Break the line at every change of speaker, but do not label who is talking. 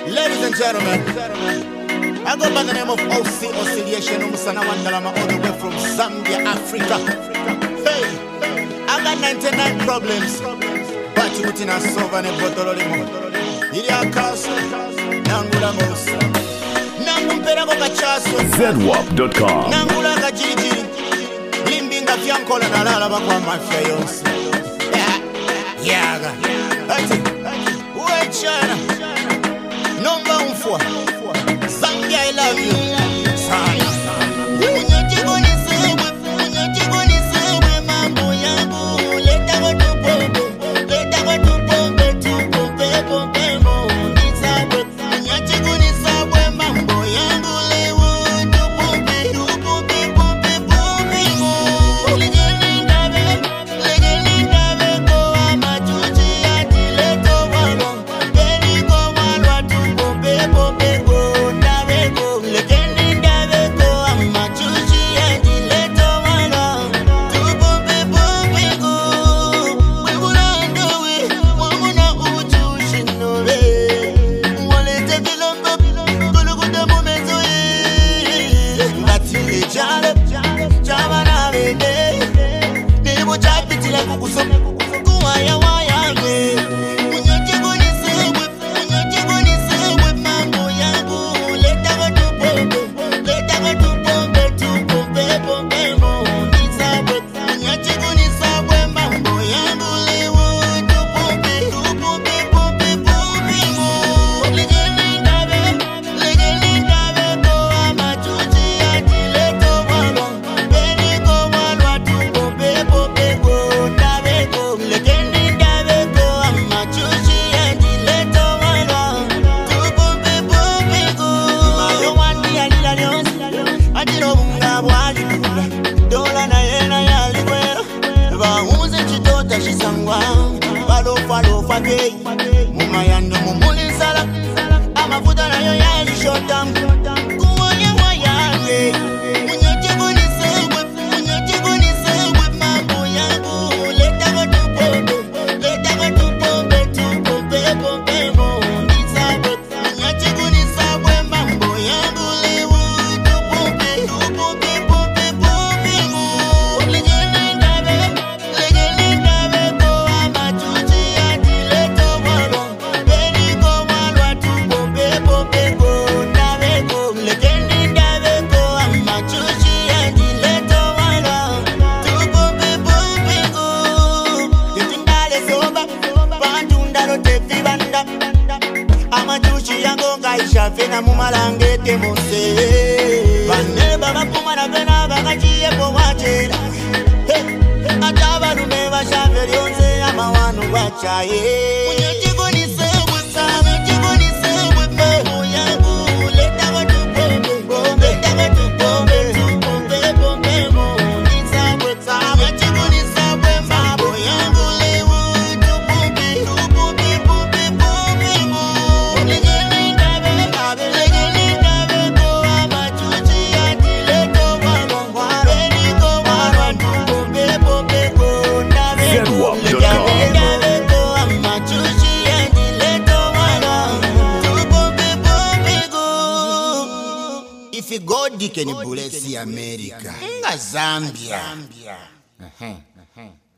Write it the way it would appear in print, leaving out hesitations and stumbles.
Ladies and gentlemen, I go by the name of OC Oscillation Umusana Wandalama, all the way from Zambia, Africa. Hey, I got 99 problems, but you put in a solve and a bottle of limon. Ilia Castle, Nangula Mosa, Nangumpera Cachaso,
ZWAP.com.
Nangula Gajiji, Limbinga Fiancola Nala Bakwa Mafia Yons. Yaga, wait, China, number 4, Zambia, I love you, Sana. Mumayando mumuli sala amafuta na yo yali shota kuwanya wayage munyaje goni sewe mambo yangu leta go tupombe mo nisabe munyaje goni sawe mambo yangu lewu tupombe mo legeni ndabe ko amachuchi Fena mumalangete mose bane baba kumana bena bakachiye po wachela atabalume bashaveri onze amawanu bachaye unyejigoni sewe sana jigoni sewe mo yangu leta tupombe mo nisabwe sama jigoni sabwe mabo yangu lewu tupombe mo If you go dick any bullet, see America, Zambia.